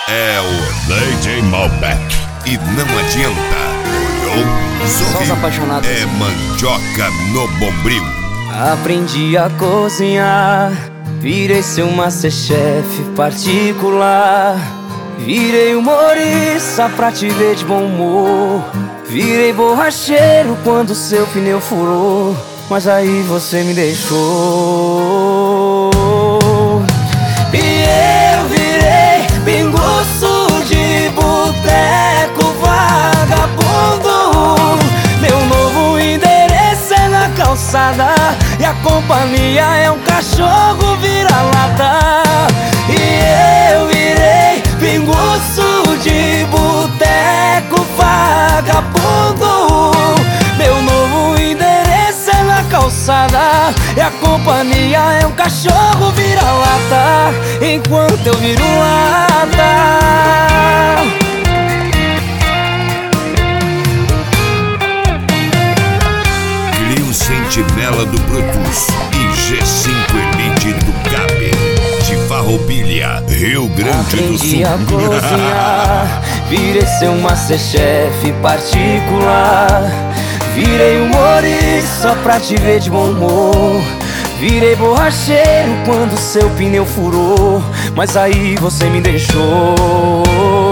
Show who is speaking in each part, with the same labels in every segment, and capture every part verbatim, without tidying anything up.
Speaker 1: É o D J Malbec. E não adianta. Olhou,
Speaker 2: Só os
Speaker 1: sorriu.
Speaker 2: apaixonados.
Speaker 1: É mandioca no bombril.
Speaker 2: Aprendi a cozinhar, virei seu masterchef particular. Virei humorista pra te ver de bom humor. Virei borracheiro quando seu pneu furou, mas aí você me deixou. E eu virei pinguço de boteco vagabundo. Meu novo endereço é na calçada e a companhia é um cachorro vira-lata. E eu virei pinguço de boteco vagabundo. Meu novo endereço é na calçada e a companhia é um cachorro vira-lata, enquanto eu viro lata.
Speaker 1: Clio Sentinela do Brutus e G cinco Elite do Gabi, de Farroupilha, Rio Grande do
Speaker 2: Aprendi
Speaker 1: Sul.
Speaker 2: a cozinhar, virei seu masterchef particular. Virei humorista pra te ver de bom humor. Virei borracheiro quando seu pneu furou, mas aí você me deixou.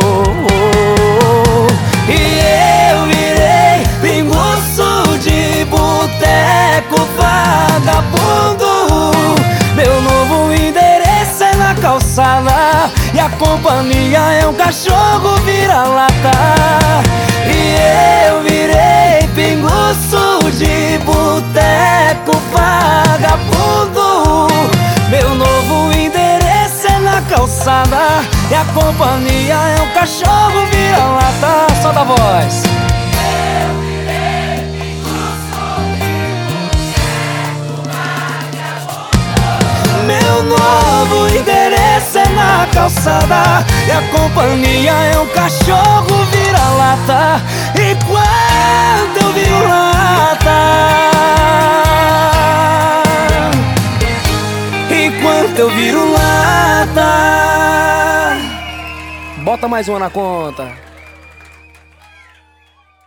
Speaker 2: E eu virei pinguço de boteco vagabundo. Meu novo endereço é na calçada e a companhia é um cachorro vira-lata. E eu virei pinguço de boteco vagabundo. Meu novo endereço é na calçada e a companhia é um cachorro vira-lata. Solta a voz. Meu novo endereço é na calçada e a companhia é um cachorro vira-lata, enquanto eu viro lata. Enquanto eu viro lata. Bota mais uma na conta.